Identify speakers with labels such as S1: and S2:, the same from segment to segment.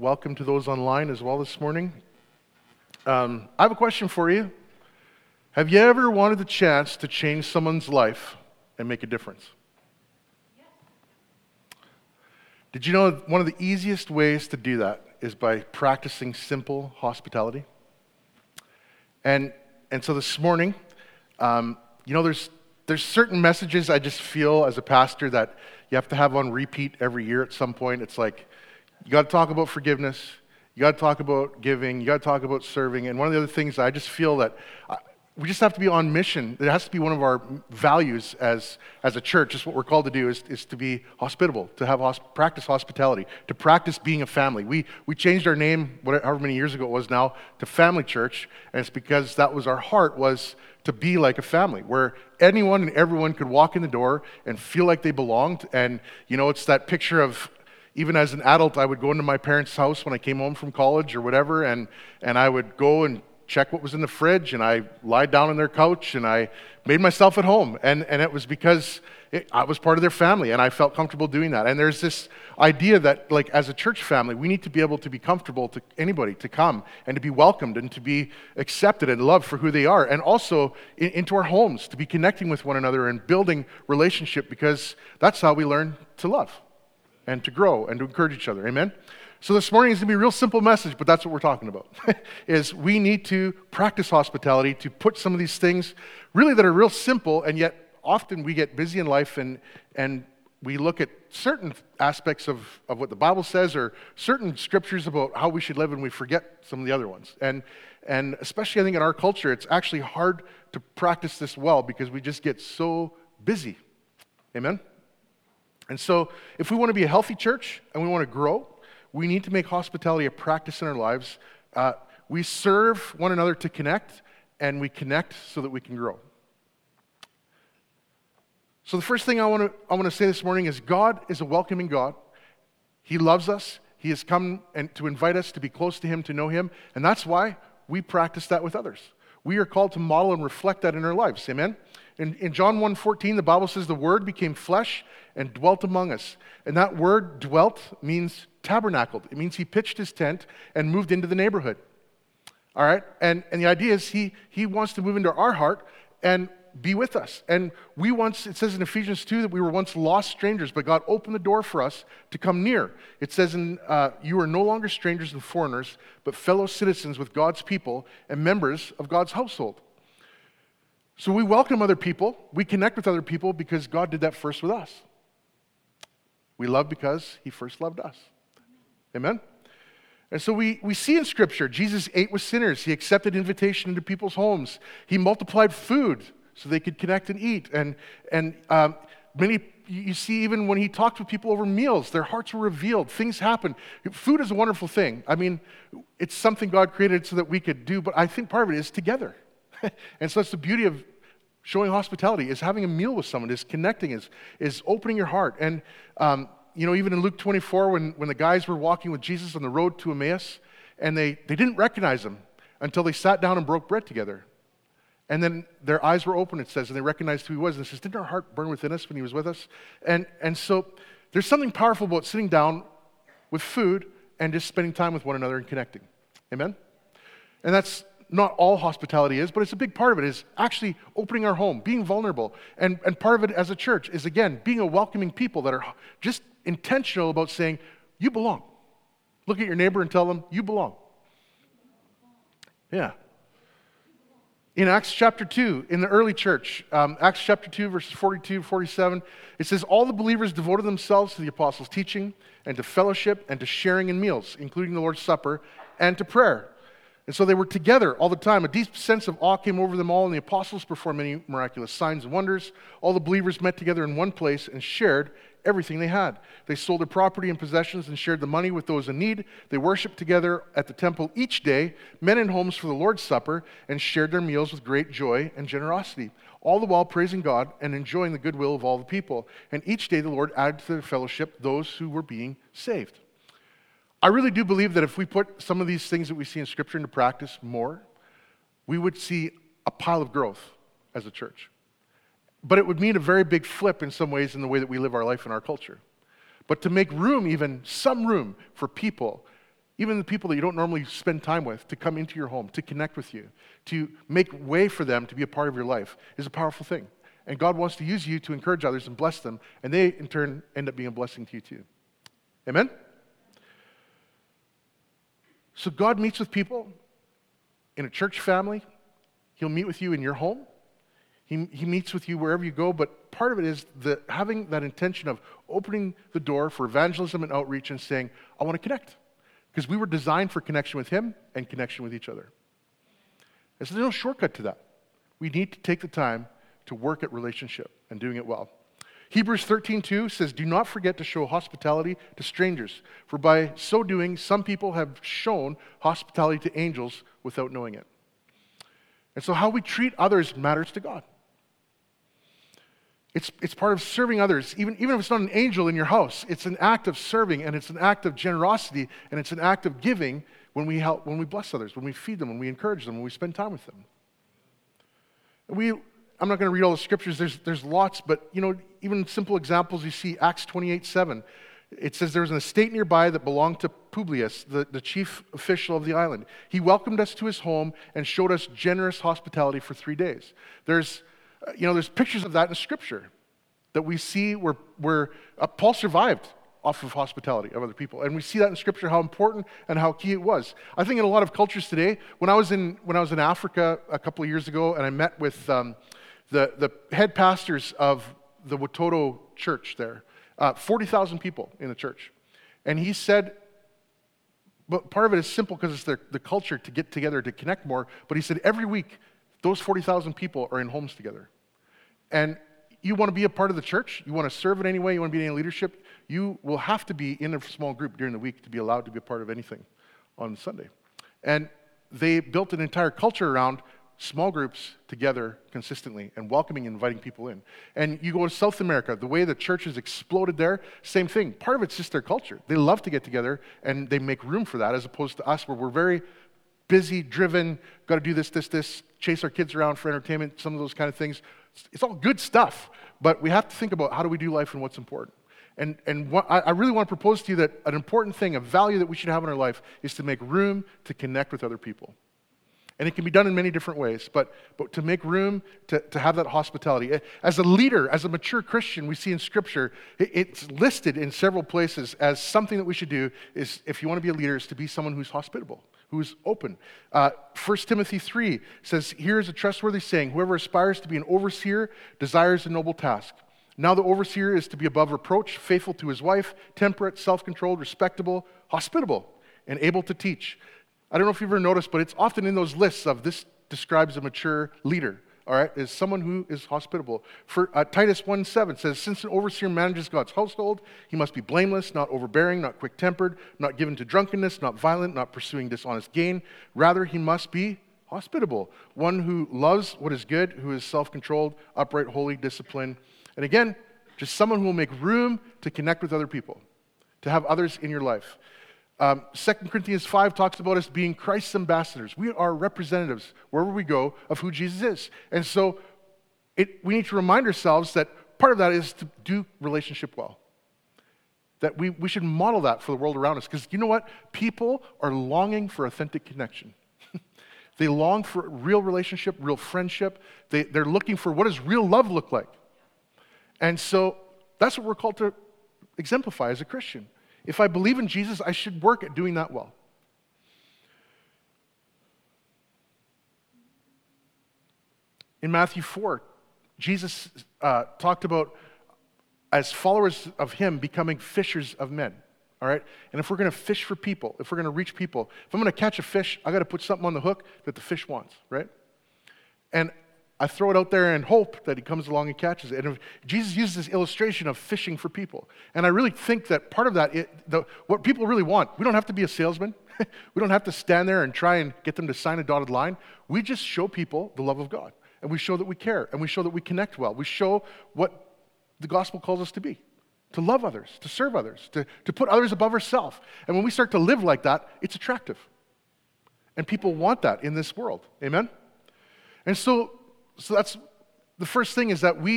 S1: welcome to those online as well this morning. I have a question for you. Have you ever wanted the chance to change someone's life and make a difference? Did you know one of the easiest ways to do that is by practicing simple hospitality? And so this morning, there's certain messages I just feel as a pastor that you have to have on repeat every year at some point. It's like, you got to talk about forgiveness, you got to talk about giving, you got to talk about serving. And one of the other things I just feel that we just have to be on mission. It has to be one of our values as a church. Just what we're called to do is to be hospitable, to have practice hospitality, to practice being a family. We changed our name, however many years ago it was now, to Family Church, and it's because that was our heart, was to be like a family, where anyone and everyone could walk in the door and feel like they belonged. And, it's that picture of, even as an adult, I would go into my parents' house when I came home from college or whatever, and I would go and check what was in the fridge, and I lied down on their couch, and I made myself at home. And it was because I was part of their family, and I felt comfortable doing that. And there's this idea that, like, as a church family, we need to be able to be comfortable to anybody to come and to be welcomed and to be accepted and loved for who they are. And also into our homes, to be connecting with one another and building relationship, because that's how we learn to love and to grow and to encourage each other. Amen? So this morning is going to be a real simple message, but that's what we're talking about, is we need to practice hospitality, to put some of these things really that are real simple, and yet often we get busy in life and we look at certain aspects of what the Bible says or certain scriptures about how we should live, and we forget some of the other ones. And especially I think in our culture, it's actually hard to practice this well because we just get so busy. Amen? And so if we want to be a healthy church and we want to grow, we need to make hospitality a practice in our lives. We serve one another to connect, and we connect so that we can grow. So the first thing I want to say this morning is God is a welcoming God. He loves us. He has come to invite us to be close to Him, to know Him, and that's why we practice that with others. We are called to model and reflect that in our lives. Amen? In John 1:14, the Bible says the Word became flesh and dwelt among us. And that word dwelt means tabernacled. It means He pitched His tent and moved into the neighborhood. All right? And the idea is He wants to move into our heart and be with us. And it says in Ephesians 2 that we were once lost strangers, but God opened the door for us to come near. It says you are no longer strangers and foreigners, but fellow citizens with God's people and members of God's household. So we welcome other people, we connect with other people because God did that first with us. We love because He first loved us. Amen? And so we see in Scripture, Jesus ate with sinners. He accepted invitation into people's homes. He multiplied food so they could connect and eat. And you see even when He talked with people over meals, their hearts were revealed. Things happened. Food is a wonderful thing. I mean, it's something God created so that we could do, but I think part of it is together. And so that's the beauty of showing hospitality, is having a meal with someone, is connecting, is opening your heart. And even in Luke 24, when the guys were walking with Jesus on the road to Emmaus, and they didn't recognize Him until they sat down and broke bread together. And then their eyes were open, it says, and they recognized who He was. And it says, didn't our heart burn within us when He was with us? And so there's something powerful about sitting down with food and just spending time with one another and connecting. Amen? And that's not all hospitality is, but it's a big part of it, is actually opening our home, being vulnerable. And part of it as a church is, again, being a welcoming people that are just intentional about saying, you belong. Look at your neighbor and tell them, you belong. Yeah. In Acts chapter 2, in the early church, Acts chapter 2, verses 42, 47, it says, all the believers devoted themselves to the apostles' teaching and to fellowship and to sharing in meals, including the Lord's Supper, and to prayer. And so they were together all the time. A deep sense of awe came over them all, and the apostles performed many miraculous signs and wonders. All the believers met together in one place and shared everything they had. They sold their property and possessions and shared the money with those in need. They worshiped together at the temple each day, met in homes for the Lord's Supper, and shared their meals with great joy and generosity, all the while praising God and enjoying the goodwill of all the people. And each day the Lord added to their fellowship those who were being saved. I really do believe that if we put some of these things that we see in Scripture into practice more, we would see a pile of growth as a church. But it would mean a very big flip in some ways in the way that we live our life in our culture. But to make room, even some room for people even the people that you don't normally spend time with, to come into your home, to connect with you, to make way for them to be a part of your life is a powerful thing. And God wants to use you to encourage others and bless them, and they in turn end up being a blessing to you too. Amen? So God meets with people in a church family. He'll meet with you in your home. He meets with you wherever you go, but part of it is having that intention of opening the door for evangelism and outreach and saying, I want to connect. Because we were designed for connection with Him and connection with each other. And so there's no shortcut to that. We need to take the time to work at relationship and doing it well. Hebrews 13:2 says, do not forget to show hospitality to strangers, for by so doing, some people have shown hospitality to angels without knowing it. And so how we treat others matters to God. It's part of serving others. Even if it's not an angel in your house, it's an act of serving, and it's an act of generosity, and it's an act of giving when we help, when we bless others, when we feed them, when we encourage them, when we spend time with them. I'm not going to read all the scriptures. There's lots, but even simple examples. You see Acts 28:7. It says there was an estate nearby that belonged to Publius, the chief official of the island. He welcomed us to his home and showed us generous hospitality for 3 days. There's pictures of that in Scripture that we see where Paul survived off of hospitality of other people, and we see that in Scripture how important and how key it was. I think in a lot of cultures today, when I was in Africa a couple of years ago, and I met with the head pastors of the Watoto church there, 40,000 people in the church, and he said, but part of it is simple because it's the culture to get together to connect more. But he said every week, those 40,000 people are in homes together. And you want to be a part of the church, you want to serve in any way, you want to be in any leadership, you will have to be in a small group during the week to be allowed to be a part of anything on Sunday. And they built an entire culture around small groups together consistently and welcoming and inviting people in. And you go to South America, the way the church has exploded there, same thing. Part of it's just their culture. They love to get together and they make room for that, as opposed to us where we're very busy, driven, got to do this, chase our kids around for entertainment, some of those kind of things. It's all good stuff, but we have to think about how do we do life and what's important. And what I really want to propose to you that an important thing, a value that we should have in our life is to make room to connect with other people. And it can be done in many different ways, but to make room to have that hospitality. As a leader, as a mature Christian, we see in Scripture, it's listed in several places as something that we should do is, if you want to be a leader, is to be someone who's hospitable, who's open. 1 Timothy 3 says, here is a trustworthy saying, whoever aspires to be an overseer desires a noble task. Now the overseer is to be above reproach, faithful to his wife, temperate, self-controlled, respectable, hospitable, and able to teach. I don't know if you've ever noticed, but it's often in those lists of this describes a mature leader, all right, is someone who is hospitable. For Titus 1:7 says, since an overseer manages God's household, he must be blameless, not overbearing, not quick-tempered, not given to drunkenness, not violent, not pursuing dishonest gain. Rather, he must be hospitable, one who loves what is good, who is self-controlled, upright, holy, disciplined. And again, just someone who will make room to connect with other people, to have others in your life. 2 Corinthians 5 talks about us being Christ's ambassadors. We are representatives, wherever we go, of who Jesus is. And so we need to remind ourselves that part of that is to do relationship well. That we should model that for the world around us. Because you know what? People are longing for authentic connection. They long for real relationship, real friendship. They're looking for what does real love look like. And so that's what we're called to exemplify as a Christian. If I believe in Jesus, I should work at doing that well. In Matthew 4, Jesus talked about, as followers of him, becoming fishers of men. All right? And if we're going to fish for people, if we're going to reach people, if I'm going to catch a fish, I got to put something on the hook that the fish wants, right? And I throw it out there and hope that he comes along and catches it. And Jesus uses this illustration of fishing for people. And I really think that part of that, what people really want, we don't have to be a salesman. We don't have to stand there and try and get them to sign a dotted line. We just show people the love of God. And we show that we care. And we show that we connect well. We show what the gospel calls us to be. To love others, to serve others, to put others above ourselves. And when we start to live like that, it's attractive. And people want that in this world. Amen? And so that's the first thing, is that we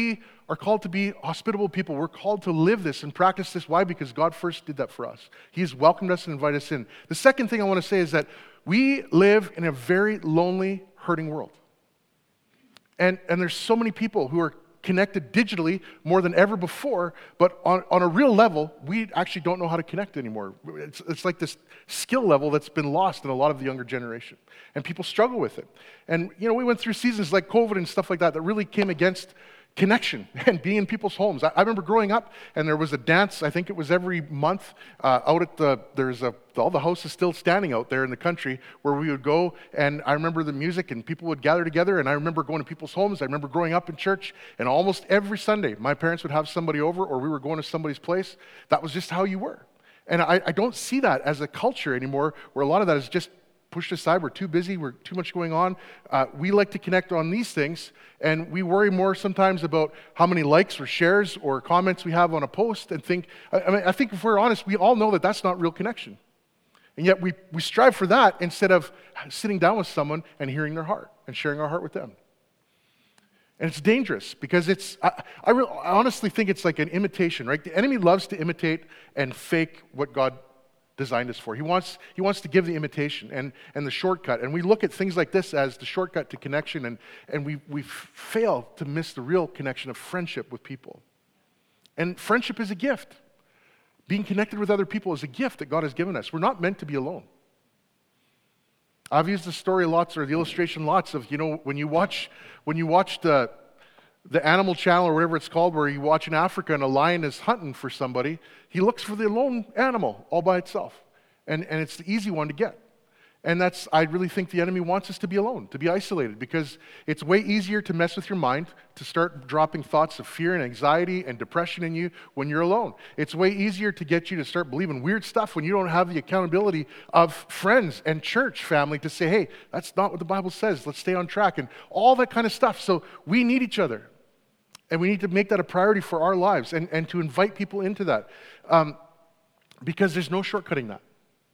S1: are called to be hospitable people. We're called to live this and practice this. Why? Because God first did that for us. He's welcomed us and invited us in. The second thing I want to say is that we live in a very lonely, hurting world. And there's so many people who are connected digitally more than ever before, but on a real level, we actually don't know how to connect anymore. It's like this skill level that's been lost in a lot of the younger generation, and people struggle with it. And we went through seasons like COVID and stuff like that really came against connection and being in people's homes. I remember growing up, and there was a dance, I think it was every month, out at all the houses still standing out there in the country where we would go, and I remember the music and people would gather together, and I remember going to people's homes. I remember growing up in church, and almost every Sunday, my parents would have somebody over, or we were going to somebody's place. That was just how you were. And I don't see that as a culture anymore, where a lot of that is just pushed aside. We're too busy. We're too much going on. We like to connect on these things, and we worry more sometimes about how many likes or shares or comments we have on a post and think, I think if we're honest, we all know that that's not real connection. And yet we strive for that instead of sitting down with someone and hearing their heart and sharing our heart with them. And it's dangerous because I honestly think it's like an imitation, right? The enemy loves to imitate and fake what God designed us for. He wants to give the imitation and the shortcut. And we look at things like this as the shortcut to connection, and we fail to miss the real connection of friendship with people. And friendship is a gift. Being connected with other people is a gift that God has given us. We're not meant to be alone. I've used the story lots, or the illustration lots of, when you watch the Animal Channel or whatever it's called, where you watch in Africa and a lion is hunting for somebody, he looks for the lone animal all by itself. And it's the easy one to get. And I really think the enemy wants us to be alone, to be isolated, because it's way easier to mess with your mind, to start dropping thoughts of fear and anxiety and depression in you when you're alone. It's way easier to get you to start believing weird stuff when you don't have the accountability of friends and church family to say, hey, that's not what the Bible says. Let's stay on track, and all that kind of stuff. So we need each other. And we need to make that a priority for our lives and to invite people into that, because there's no shortcutting that.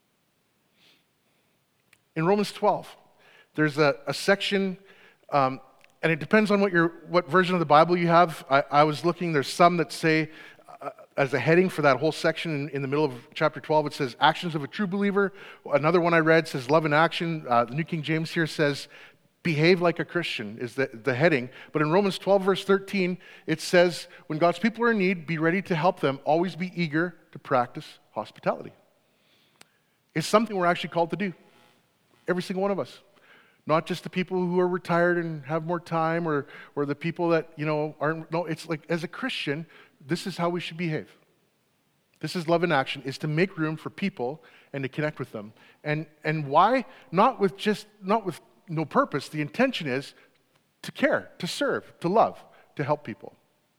S1: In Romans 12, there's a section, and it depends on what version of the Bible you have. I was looking, there's some that say, as a heading for that whole section in the middle of chapter 12, it says, actions of a true believer. Another one I read says, love in action. The New King James here says, behave like a Christian is the heading. But in Romans 12, verse 13, it says, when God's people are in need, be ready to help them. Always be eager to practice hospitality. It's something we're actually called to do. Every single one of us. Not just the people who are retired and have more time, or the people that, aren't. No, it's like, as a Christian, this is how we should behave. This is love in action, is to make room for people and to connect with them. And why? Not with no purpose. The intention is to care, to serve, to love, to help people.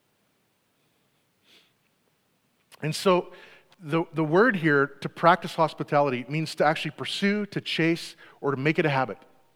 S1: And so the word here, to practice hospitality, means to actually pursue, to chase, or to make it a habit.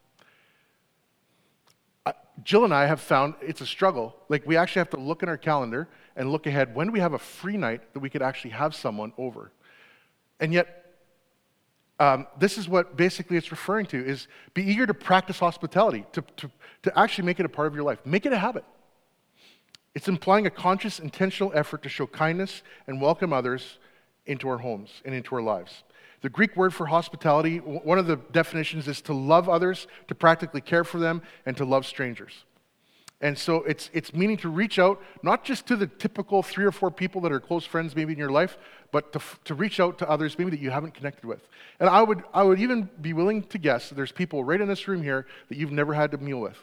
S1: Jill and I have found it's a struggle. Like, we actually have to look in our calendar and look ahead. When do we have a free night that we could actually have someone over? And yet, this is what basically it's referring to, is be eager to practice hospitality, to actually make it a part of your life. Make it a habit. It's implying a conscious, intentional effort to show kindness and welcome others into our homes and into our lives. The Greek word for hospitality, one of the definitions is to love others, to practically care for them, and to love strangers. And so it's meaning to reach out, not just to the typical 3 or 4 people that are close friends maybe in your life, but to reach out to others maybe that you haven't connected with. And I would even be willing to guess that there's people right in this room here that you've never had a meal with.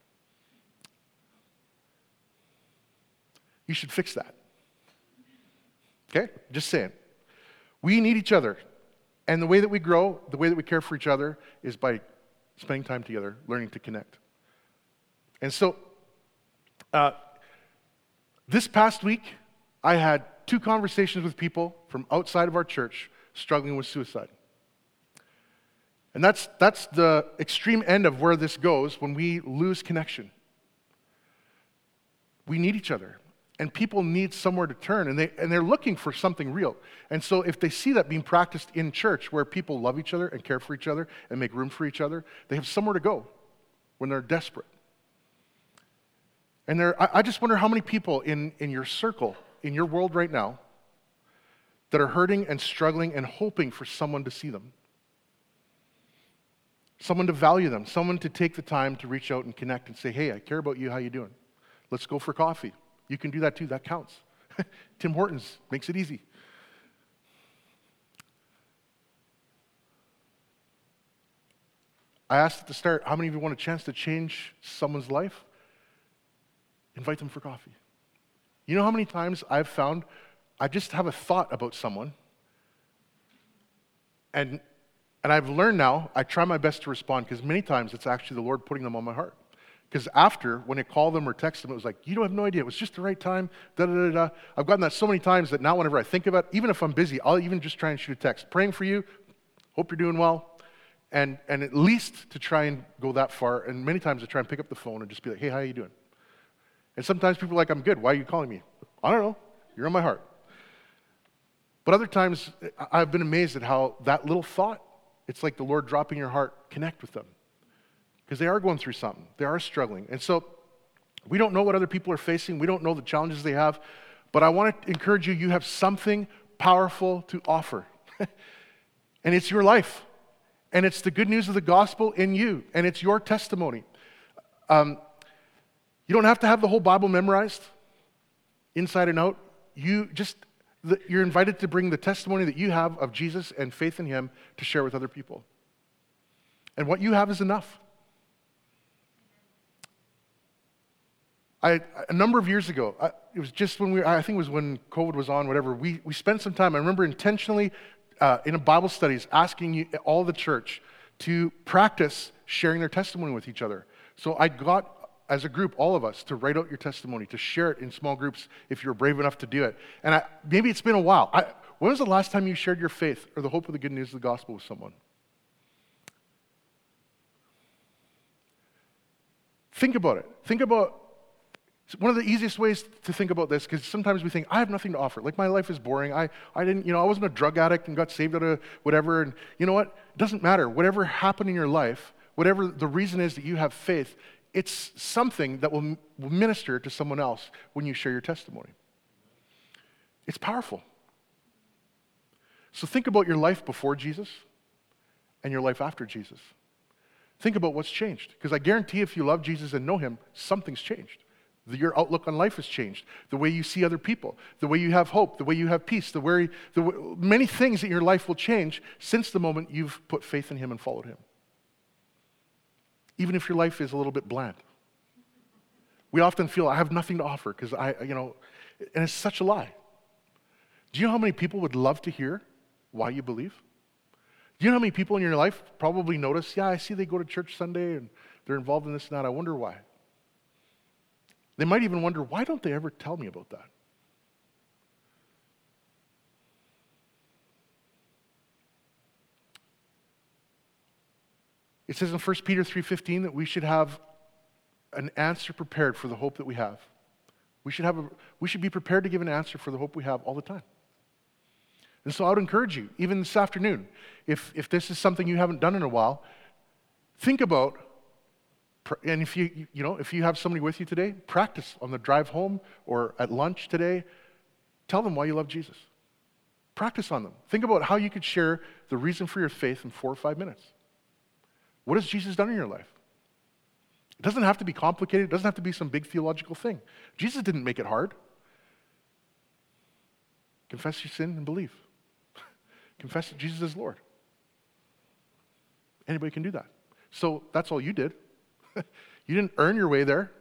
S1: You should fix that. Okay? Just saying. We need each other. And the way that we grow, the way that we care for each other, is by spending time together, learning to connect. And so, this past week, I had 2 conversations with people from outside of our church struggling with suicide. And that's the extreme end of where this goes when we lose connection. We need each other. And people need somewhere to turn, and they're looking for something real. And so if they see that being practiced in church, where people love each other and care for each other and make room for each other, they have somewhere to go when they're desperate. And I just wonder how many people in your circle, in your world right now, that are hurting and struggling and hoping for someone to see them. Someone to value them, someone to take the time to reach out and connect and say, hey, I care about you, how you doing? Let's go for coffee. You can do that too, that counts. Tim Hortons makes it easy. I asked at the start, how many of you want a chance to change someone's life? Invite them for coffee. You know how many times I've found I just have a thought about someone, and I've learned now, I try my best to respond, because many times it's actually the Lord putting them on my heart. Because after, when I call them or text them, it was like, you don't have no idea, it was just the right time, da-da-da-da. I've gotten that so many times that now whenever I think about it, even if I'm busy, I'll even just try and shoot a text. Praying for you, hope you're doing well. And at least to try and go that far, and many times I try and pick up the phone and just be like, hey, how are you doing? And sometimes people are like, I'm good, why are you calling me? I don't know, you're on my heart. But other times, I've been amazed at how that little thought, it's like the Lord dropping your heart, connect with them. Because they are going through something, they are struggling. And so, we don't know what other people are facing, we don't know the challenges they have, but I want to encourage you, you have something powerful to offer. And it's your life. And it's the good news of the gospel in you, and it's your testimony. You don't have to have the whole Bible memorized, inside and out. You're invited to bring the testimony that you have of Jesus and faith in Him to share with other people. And what you have is enough. A number of years ago, it was just when I think it was when COVID was on, whatever, we spent some time, I remember intentionally in a Bible studies, asking all the church to practice sharing their testimony with each other. So I got, as a group, all of us, to write out your testimony, to share it in small groups if you're brave enough to do it. And maybe it's been a while. When was the last time you shared your faith or the hope of the good news of the gospel with someone? Think about it. One of the easiest ways to think about this, because sometimes we think, I have nothing to offer. Like, my life is boring. I wasn't a drug addict and got saved out of whatever. And you know what? It doesn't matter. Whatever happened in your life, whatever the reason is that you have faith, it's something that will minister to someone else when you share your testimony. It's powerful. So think about your life before Jesus and your life after Jesus. Think about what's changed. Because I guarantee if you love Jesus and know Him, something's changed. Your outlook on life has changed. The way you see other people, the way you have hope, the way you have peace, many things in your life will change since the moment you've put faith in Him and followed Him. Even if your life is a little bit bland. We often feel, I have nothing to offer because and it's such a lie. Do you know how many people would love to hear why you believe? Do you know how many people in your life probably notice, I see they go to church Sunday and they're involved in this and that. I wonder why. They might even wonder, why don't they ever tell me about that? It says in 1 Peter 3:15 that we should have an answer prepared for the hope that we have. We should be prepared to give an answer for the hope we have all the time. And so I would encourage you, even this afternoon, if this is something you haven't done in a while, think about, and if you have somebody with you today, practice on the drive home or at lunch today. Tell them why you love Jesus. Practice on them. Think about how you could share the reason for your faith in 4 or 5 minutes. What has Jesus done in your life? It doesn't have to be complicated. It doesn't have to be some big theological thing. Jesus didn't make it hard. Confess your sin and believe. Confess that Jesus is Lord. Anybody can do that. So that's all you did. You didn't earn your way there.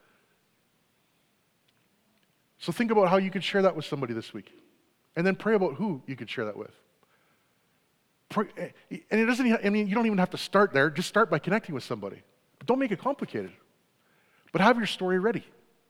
S1: So think about how you could share that with somebody this week. And then pray about who you could share that with. And it doesn't, you don't even have to start there. Just start by connecting with somebody. But don't make it complicated. But have your story ready.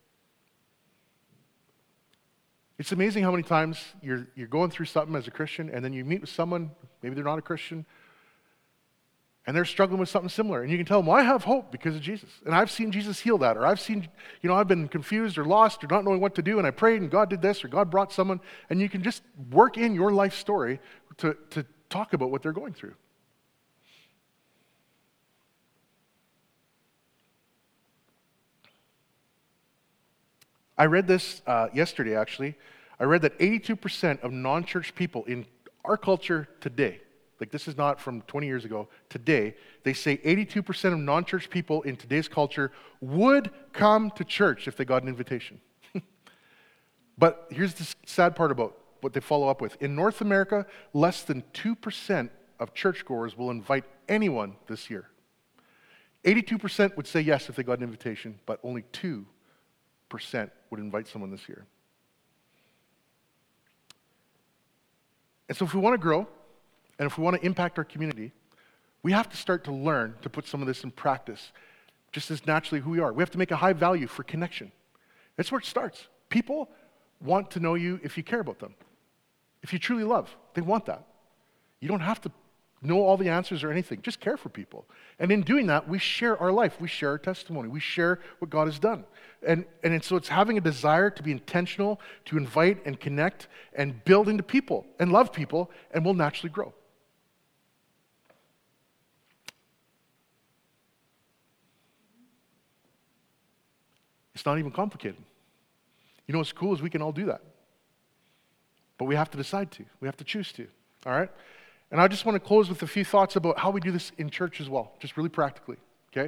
S1: It's amazing how many times you're going through something as a Christian, and then you meet with someone, maybe they're not a Christian, and they're struggling with something similar. And you can tell them, well, I have hope because of Jesus. And I've seen Jesus heal that. Or I've seen, I've been confused or lost or not knowing what to do, and I prayed and God did this, or God brought someone. And you can just work in your life story to talk about what they're going through. I read this yesterday, actually. I read that 82% of non-church people in our culture today, like this is not from 20 years ago, today, they say 82% of non-church people in today's culture would come to church if they got an invitation. But here's the sad part about what they follow up with. In North America, less than 2% of churchgoers will invite anyone this year. 82% would say yes if they got an invitation, but only 2% would invite someone this year. And so if we want to grow, and if we want to impact our community, we have to start to learn to put some of this in practice, just as naturally who we are. We have to make a high value for connection. That's where it starts. People want to know you if you care about them. If you truly love, they want that. You don't have to know all the answers or anything. Just care for people. And in doing that, we share our life. We share our testimony. We share what God has done. And so it's having a desire to be intentional, to invite and connect and build into people and love people, and we'll naturally grow. It's not even complicated. You know what's cool is we can all do that. But we have to decide to. We have to choose to. All right? And I just want to close with a few thoughts about how we do this in church as well, just really practically, okay?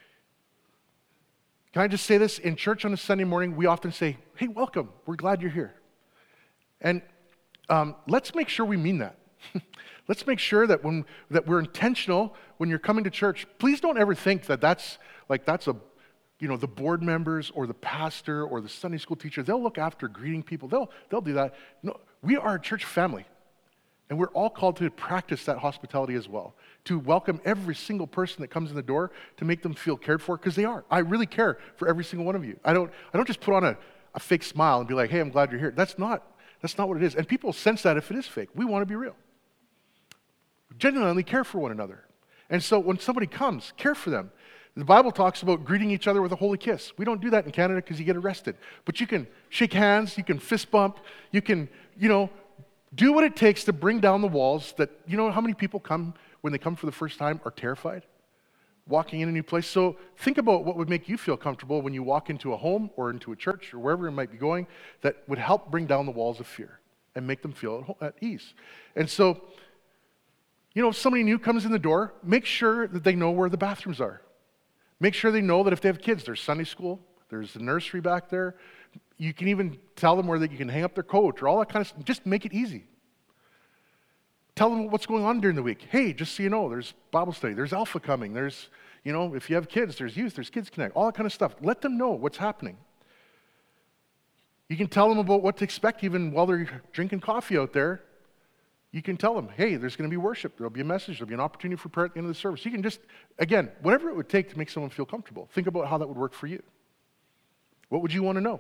S1: Can I just say this? In church on a Sunday morning, we often say, hey, welcome. We're glad you're here. And let's make sure we mean that. Let's make sure that that we're intentional when you're coming to church. Please don't ever think that that's the board members or the pastor or the Sunday school teacher. They'll look after greeting people. They'll do that. No, we are a church family. And we're all called to practice that hospitality as well, to welcome every single person that comes in the door, to make them feel cared for, because they are. I really care for every single one of you. I don't just put on a fake smile and be like, hey, I'm glad you're here. That's not what it is. And people sense that if it is fake. We want to be real. Genuinely care for one another. And so when somebody comes, care for them. The Bible talks about greeting each other with a holy kiss. We don't do that in Canada because you get arrested. But you can shake hands, you can fist bump, you can, do what it takes to bring down the walls that, how many people come, when they come for the first time, are terrified walking in a new place? So think about what would make you feel comfortable when you walk into a home or into a church or wherever it might be going that would help bring down the walls of fear and make them feel at ease. And so, if somebody new comes in the door, make sure that they know where the bathrooms are. Make sure they know that if they have kids, there's Sunday school, there's a nursery back there. You can even tell them where you can hang up their coat or all that kind of stuff. Just make it easy. Tell them what's going on during the week. Hey, just so you know, there's Bible study, there's Alpha coming, there's, if you have kids, there's youth, there's Kids Connect, all that kind of stuff. Let them know what's happening. You can tell them about what to expect even while they're drinking coffee out there. You can tell them, hey, there's going to be worship, there'll be a message, there'll be an opportunity for prayer at the end of the service. You can just, again, whatever it would take to make someone feel comfortable, think about how that would work for you. What would you want to know?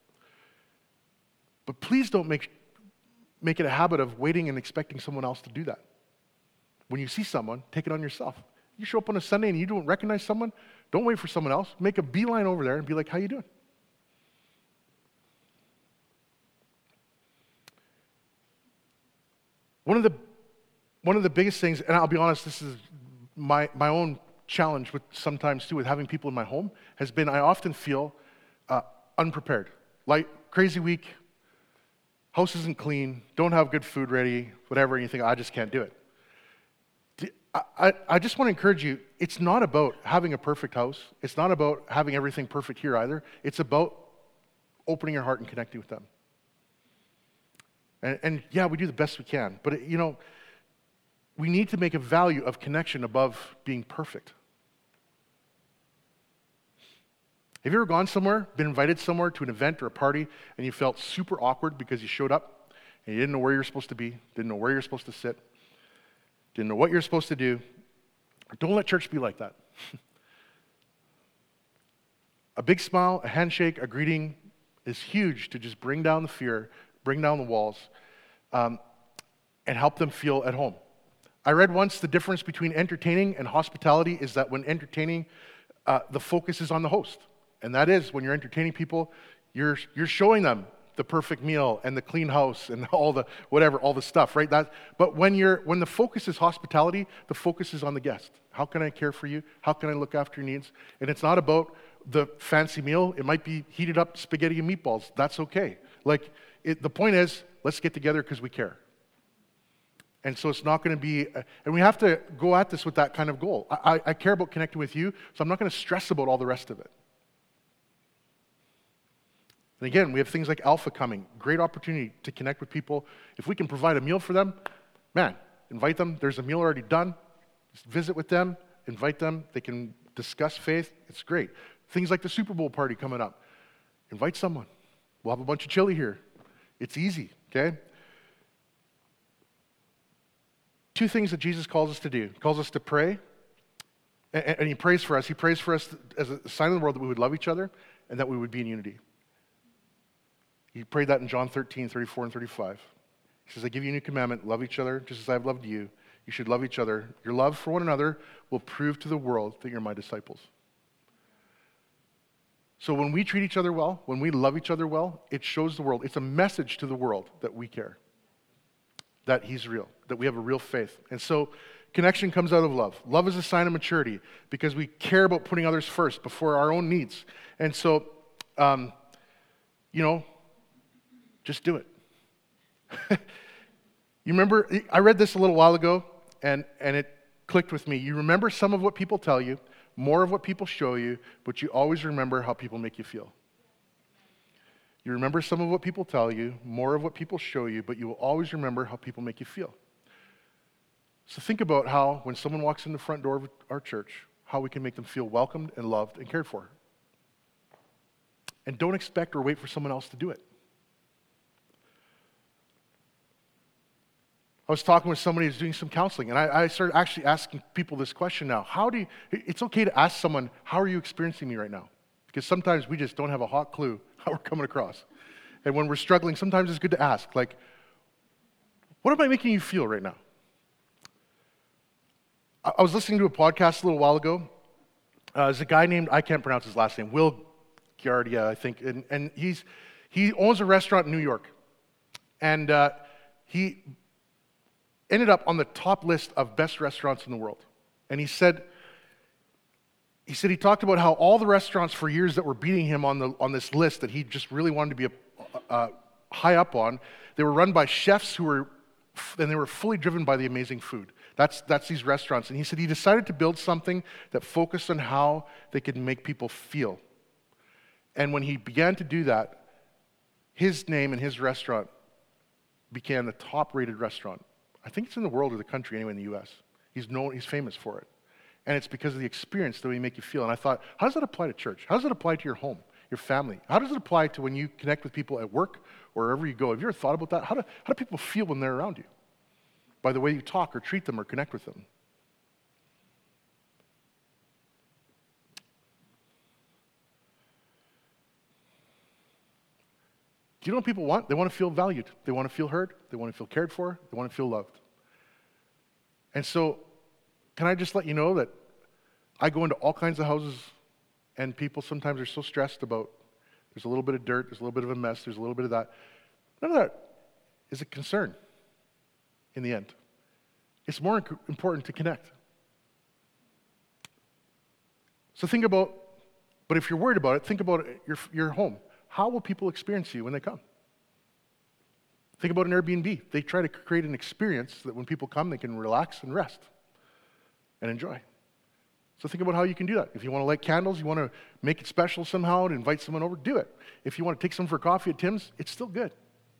S1: But please don't make it a habit of waiting and expecting someone else to do that. When you see someone, take it on yourself. You show up on a Sunday and you don't recognize someone, don't wait for someone else. Make a beeline over there and be like, how you doing? One of the biggest things, and I'll be honest, this is my own challenge with sometimes too with having people in my home, has been I often feel unprepared. Like crazy week, house isn't clean, don't have good food ready, whatever, and you think, I just can't do it. I just want to encourage you, it's not about having a perfect house. It's not about having everything perfect here either. It's about opening your heart and connecting with them. And yeah, we do the best we can. But, we need to make a value of connection above being perfect. Have you ever gone somewhere, been invited somewhere to an event or a party, and you felt super awkward because you showed up and you didn't know where you're supposed to be, didn't know where you're supposed to sit, didn't know what you're supposed to do? Don't let church be like that. A big smile, a handshake, a greeting is huge to just bring down the fear, bring down the walls, and help them feel at home. I read once the difference between entertaining and hospitality is that when entertaining, the focus is on the host. And that is, when you're entertaining people, you're showing them the perfect meal and the clean house and all the stuff, right? But when the focus is hospitality, the focus is on the guest. How can I care for you? How can I look after your needs? And it's not about the fancy meal. It might be heated up spaghetti and meatballs. That's okay. Like, the point is, let's get together because we care. And so it's not going to be, and we have to go at this with that kind of goal. I care about connecting with you, so I'm not going to stress about all the rest of it. And again, we have things like Alpha coming. Great opportunity to connect with people. If we can provide a meal for them, man, invite them. There's a meal already done. Just visit with them, invite them. They can discuss faith. It's great. Things like the Super Bowl party coming up. Invite someone. We'll have a bunch of chili here. It's easy, okay? Two things that Jesus calls us to do. He calls us to pray, and he prays for us. He prays for us as a sign of the world that we would love each other and that we would be in unity. He prayed that in John 13, 34 and 35. He says, I give you a new commandment, love each other just as I have loved you. You should love each other. Your love for one another will prove to the world that you're my disciples. So when we treat each other well, when we love each other well, it shows the world, it's a message to the world that we care, that he's real, that we have a real faith. And so connection comes out of love. Love is a sign of maturity because we care about putting others first before our own needs. And so, just do it. You remember, I read this a little while ago, and it clicked with me. You remember some of what people tell you, more of what people show you, but you always remember how people make you feel. You remember some of what people tell you, more of what people show you, but you will always remember how people make you feel. So think about how, when someone walks in the front door of our church, how we can make them feel welcomed and loved and cared for. And don't expect or wait for someone else to do it. I was talking with somebody who's doing some counseling, and I started actually asking people this question now. It's okay to ask someone, how are you experiencing me right now? Because sometimes we just don't have a hot clue how we're coming across. And when we're struggling, sometimes it's good to ask, like, what am I making you feel right now? I was listening to a podcast a little while ago. There's a guy named, I can't pronounce his last name, Will Giardia, I think, and he owns a restaurant in New York. And he ended up on the top list of best restaurants in the world. And he said he talked about how all the restaurants for years that were beating him on this list that he just really wanted to be high up on, they were run by chefs and they were fully driven by the amazing food. That's these restaurants. And he said he decided to build something that focused on how they could make people feel. And when he began to do that, his name and his restaurant became the top-rated restaurant. I think it's in the world or the country, anyway, in the U.S. He's famous for it. And it's because of the experience that we make you feel. And I thought, how does that apply to church? How does it apply to your home, your family? How does it apply to when you connect with people at work or wherever you go? Have you ever thought about that? How do people feel when they're around you? By the way you talk or treat them or connect with them. Do you know what people want? They want to feel valued. They want to feel heard. They want to feel cared for. They want to feel loved. And so, can I just let you know that I go into all kinds of houses, and people sometimes are so stressed about, there's a little bit of dirt, there's a little bit of a mess, there's a little bit of that. None of that is a concern in the end. It's more important to connect. So think about, but if you're worried about it, think about your home. How will people experience you when they come? Think about an Airbnb. They try to create an experience that when people come, they can relax and rest and enjoy. So think about how you can do that. If you want to light candles, you want to make it special somehow and invite someone over, do it. If you want to take someone for coffee at Tim's, it's still good.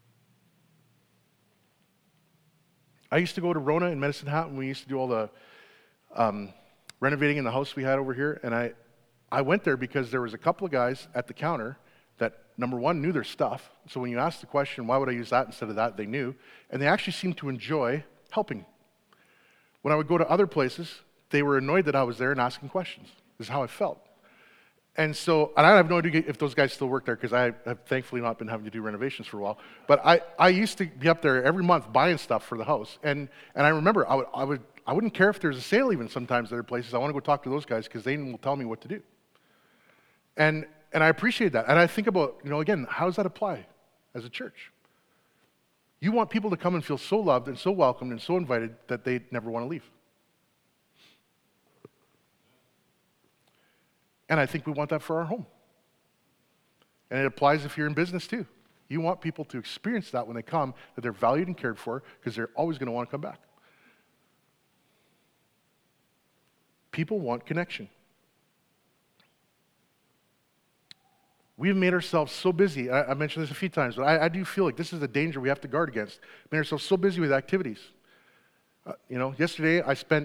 S1: I used to go to Rona in Medicine Hat when we used to do all the renovating in the house we had over here, and I went there because there was a couple of guys at the counter that, number one, knew their stuff. So when you asked the question, why would I use that instead of that, they knew. And they actually seemed to enjoy helping. When I would go to other places, they were annoyed that I was there and asking questions. This is how I felt. And I have no idea if those guys still work there because I have thankfully not been having to do renovations for a while. But I used to be up there every month buying stuff for the house. And I remember I wouldn't care if there's a sale even sometimes at other places. I want to go talk to those guys because they will tell me what to do. And I appreciate that. And I think about, again, how does that apply as a church? You want people to come and feel so loved and so welcomed and so invited that they never want to leave. And I think we want that for our home. And it applies if you're in business too. You want people to experience that when they come, that they're valued and cared for, because they're always going to want to come back. People want connection. We've made ourselves so busy. I mentioned this a few times, but I do feel like this is a danger we have to guard against. Made ourselves so busy with activities. Yesterday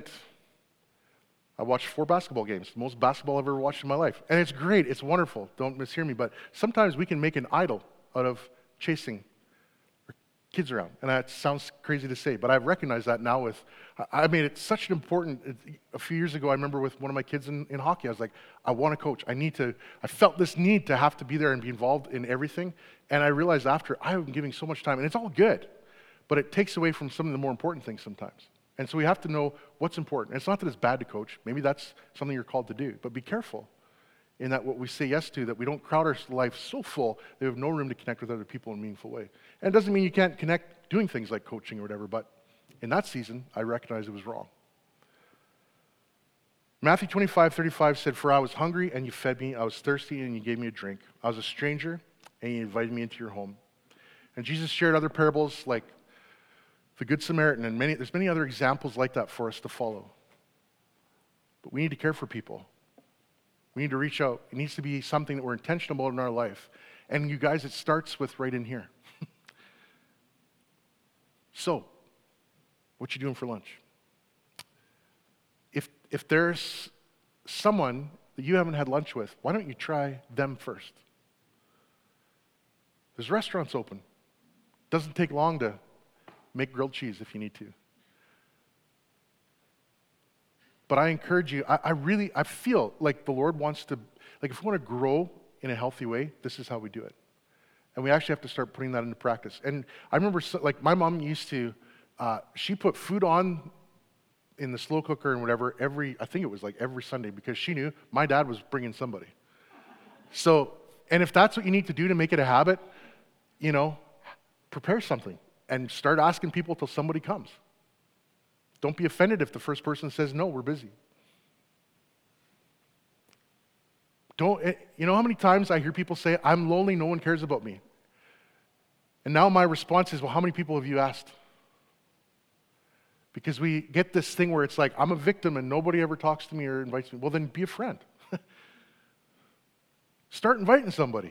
S1: I watched 4 basketball games, the most basketball I've ever watched in my life. And it's great, it's wonderful, don't mishear me, but sometimes we can make an idol out of chasing our kids around. And that sounds crazy to say, but I've recognized that now I made it such an important, a few years ago, I remember with one of my kids in hockey, I was like, I want to coach. I felt this need to have to be there and be involved in everything. And I realized after, I'm giving so much time, and it's all good, but it takes away from some of the more important things sometimes. And so we have to know what's important. It's not that it's bad to coach. Maybe that's something you're called to do. But be careful in that what we say yes to, that we don't crowd our life so full that we have no room to connect with other people in a meaningful way. And it doesn't mean you can't connect doing things like coaching or whatever, but in that season, I recognized it was wrong. Matthew 25:35 said, "For I was hungry and you fed me. I was thirsty and you gave me a drink. I was a stranger and you invited me into your home." And Jesus shared other parables like the Good Samaritan, and there's many other examples like that for us to follow. But we need to care for people. We need to reach out. It needs to be something that we're intentional about in our life. And you guys, it starts with right in here. So, what you doing for lunch? If there's someone that you haven't had lunch with, why don't you try them first? There's restaurants open. Doesn't take long to make grilled cheese if you need to. But I encourage you, I feel like the Lord wants to, like if we want to grow in a healthy way, this is how we do it. And we actually have to start putting that into practice. And I remember, like my mom used to, she put food on in the slow cooker and whatever I think it was like every Sunday, because she knew my dad was bringing somebody. So, and if that's what you need to do to make it a habit, prepare something. And start asking people till somebody comes. Don't be offended if the first person says, no, we're busy. You know how many times I hear people say, I'm lonely, no one cares about me. And now my response is, well, how many people have you asked? Because we get this thing where it's like, I'm a victim and nobody ever talks to me or invites me. Well, then be a friend. Start inviting somebody.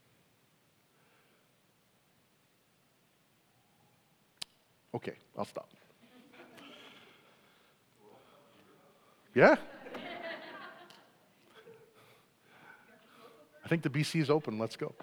S1: Okay, I'll stop. Yeah? I think the BC is open. Let's go.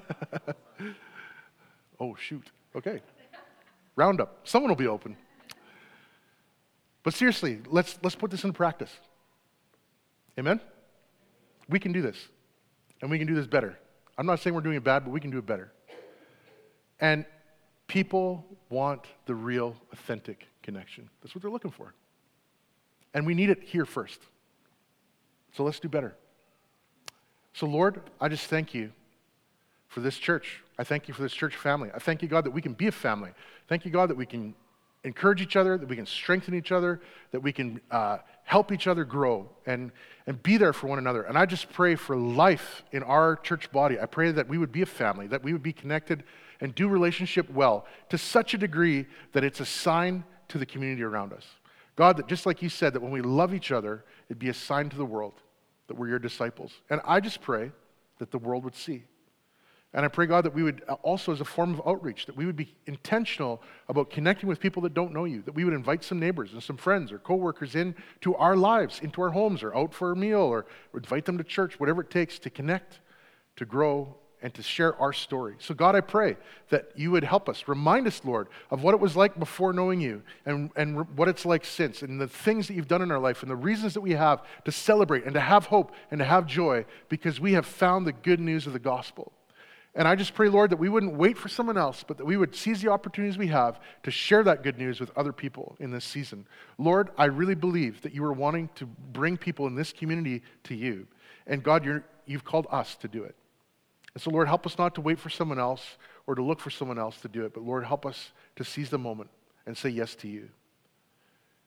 S1: Oh, shoot. Okay. Roundup. Someone will be open. But seriously, let's put this into practice. Amen? We can do this. And we can do this better. I'm not saying we're doing it bad, but we can do it better. And people want the real, authentic connection. That's what they're looking for. And we need it here first. So let's do better. So Lord, I just thank you for this church. I thank you for this church family. I thank you, God, that we can be a family. Thank you, God, that we can encourage each other, that we can strengthen each other, that we can help each other grow and be there for one another. And I just pray for life in our church body. I pray that we would be a family, that we would be connected and do relationship well to such a degree that it's a sign to the community around us. God, that just like you said, that when we love each other, it'd be a sign to the world that we're your disciples. And I just pray that the world would see. And I pray, God, that we would also, as a form of outreach, that we would be intentional about connecting with people that don't know you, that we would invite some neighbors and some friends or coworkers into our lives, into our homes, or out for a meal, or invite them to church, whatever it takes to connect, to grow, and to share our story. So God, I pray that you would help us. Remind us, Lord, of what it was like before knowing you and what it's like since, and the things that you've done in our life and the reasons that we have to celebrate and to have hope and to have joy because we have found the good news of the gospel. And I just pray, Lord, that we wouldn't wait for someone else, but that we would seize the opportunities we have to share that good news with other people in this season. Lord, I really believe that you are wanting to bring people in this community to you. And God, you've called us to do it. And so, Lord, help us not to wait for someone else or to look for someone else to do it, but Lord, help us to seize the moment and say yes to you.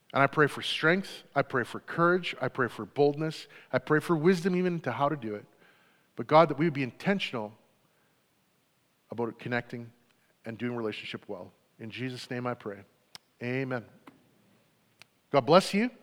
S1: And I pray for strength. I pray for courage. I pray for boldness. I pray for wisdom even into how to do it. But God, that we would be intentional about connecting and doing relationship well. In Jesus' name I pray. Amen. God bless you.